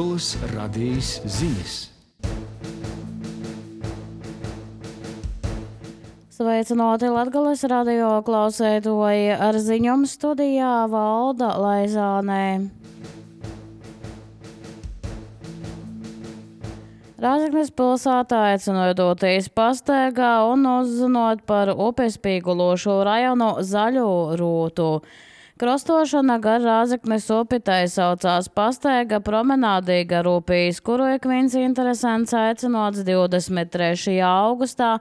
Latgoles radijas ziņas. Sveicināti Latgoles radio klausētoji, ar ziņām studijā Valda Laizānē. Rāzaknes pilsētā aicinot doties pastaigā un uzzinot par upes Pīgulošu rajonu zaļo rūtu. Krostošana gar Rāzaknes upi tai saucās pastaiga promenādī gar upīs, kuru ik viens interesants aicinots 23. augustā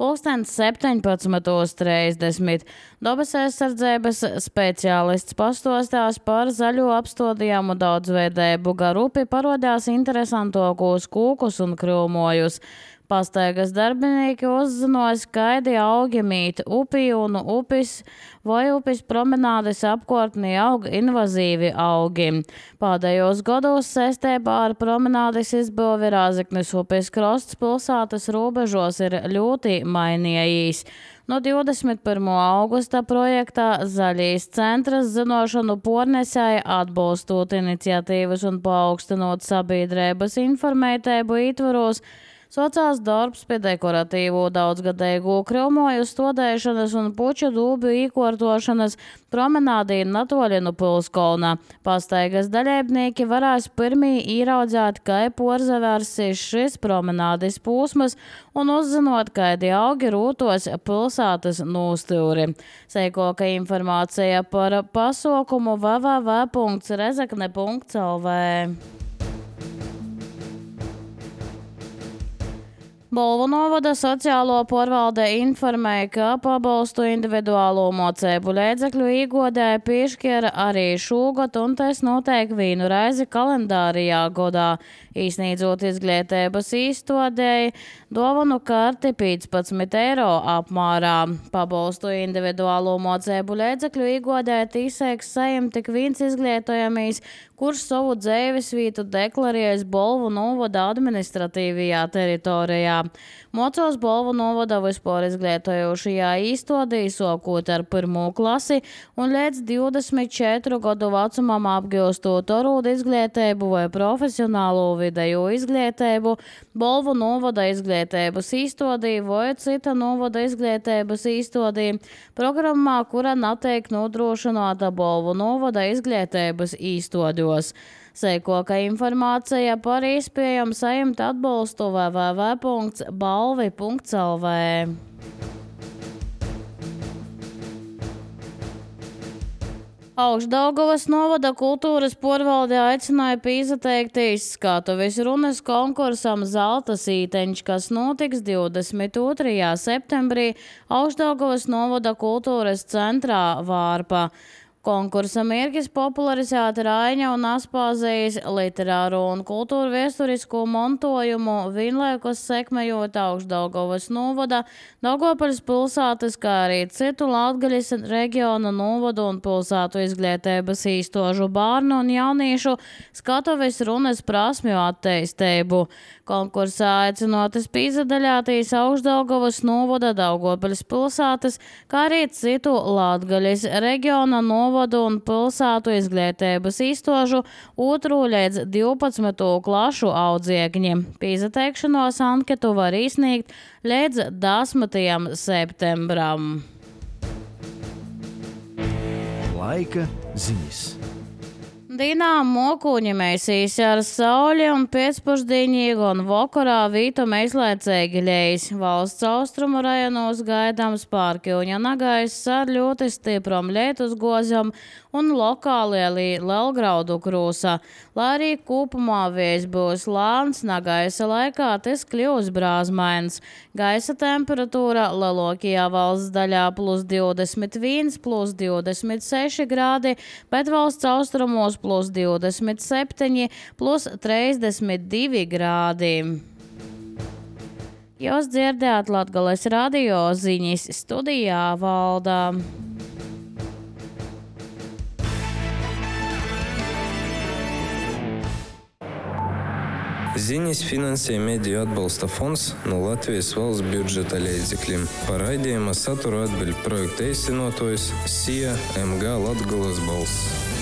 17:30. Dabas aizsardzības speciālists pastostās par zaļo apstādījumu daudzveidību gar upi, parodās interesantākos kūkus un krūmojus. Pastaigas darbinieki uzzinos, kaidi augi mīt upī un upis vai upis promenādes apkārtnī aug invazīvi augi. Pēdējos gados saistībā ar promenādes izbūvi Rāzaknes upes krasts pilsētas robežos ir ļoti mainījis. No 21. augusta projektā Zaļīs centrs zinošanu pornesēja atbalstot iniciatīvas un paaugstinot sabiedrības informētību ietvaros, sociāls darbs pie dekoratīvo daudzgadēju krūmoju stodēšanas un puču dūbju īkortošanas promenādī Natoļinu pilskolna. Pastaigas dalībnieki varēs pirmī īraudzēt, kā porzavērsis šis promenādes pūsmas un uzzinot, kādi augi rūtos pilsētas nūstūri. Seikoka informācija par pasaukumu www.rezekne.lv. Bolvu novada sociālo porvalde informēja, ka pabalstu individuālo mocēbu līdzekļu īgodē piešķira arī šogad, un tas notiek vienu reizi kalendārijā godā. Īsnīdzot izglītības īstodēji dovanu karti 15 eiro apmērā. Pabalstu individuālo mocēbu līdzekļu īgodē tīsēks saim tik viens izglītojamīs, kurš savu dzīvesvietu deklarējas Bolvu novada administratīvajā teritorijā. Mocos Bolvu novada vispār izglītojošajā īstodī, sākot ar 1. klasi un līdz 24 gadu vecumam apgūstot orūdu izglītību vai profesionālo vidējo izglītību, Bolvu novada izglītības īstodī vai cita novada izglītības īstodī, programmā, kura netiek nodrošināta Bolvu novada izglītības īstodos. Seikoka informācija par iespējamu saņemt atbalstu www.balvi.lv. Augšdaugavas novada kultūras porvalde aicināja pīzateikties skatuves runas konkursam Zelta sīteņš, kas notiks 22. septembrī Augšdaugavas novada kultūras centrā Vārpa. Konkursa mērķis popularizēt Raiņa un Aspāzijas literāro un kultūru vēsturisko montojumu, vienlaikus sekmējot Augšdaugavas novada, Daugavpils pilsētas, kā arī citu Latgaļas reģiona novadu un pilsētu izglītības īstožu bērnu un jauniešu skatuves runas prasmju attīstību. Konkursā aicinotas pīzadaļātīs Augšdaugavas novada, Daugavpils pilsētas, kā arī citu Latgaļas reģiona novadu un pilsētu izglītības īstožu 2. līdz 12. klašu audziekņi. Pīzateikšanos anketu var izsniegt līdz 10. septembram. Laika ziņas. Dienā mokuņi mēsīs ar sauli un pēcpusdienīgi un vakarā vītu mēslaicīgi ļejas. Valsts austrumu rajonos gaidāms pārkļuņa nagaiss ar ļoti stiprom lietus gozam un lokāli lielgraudu krūsa. Lai arī kopumā vējs būs lāns, nagaisa laikā tas kļūs brāzmains. Gaisa temperatūra lielākajā valsts daļā +21, +26 grādi, bet valsts austrumos +27, +32 grādi. Jūs dzirdējāt Latgoles radio ziņas, studijā Valda. Ziņas finansē Mediju atbalsta fonds no Latvijas valsts budžeta līdzekļiem. Par raidījuma saturu atbild projekta īstenotājs SIA MG Latgoles balss.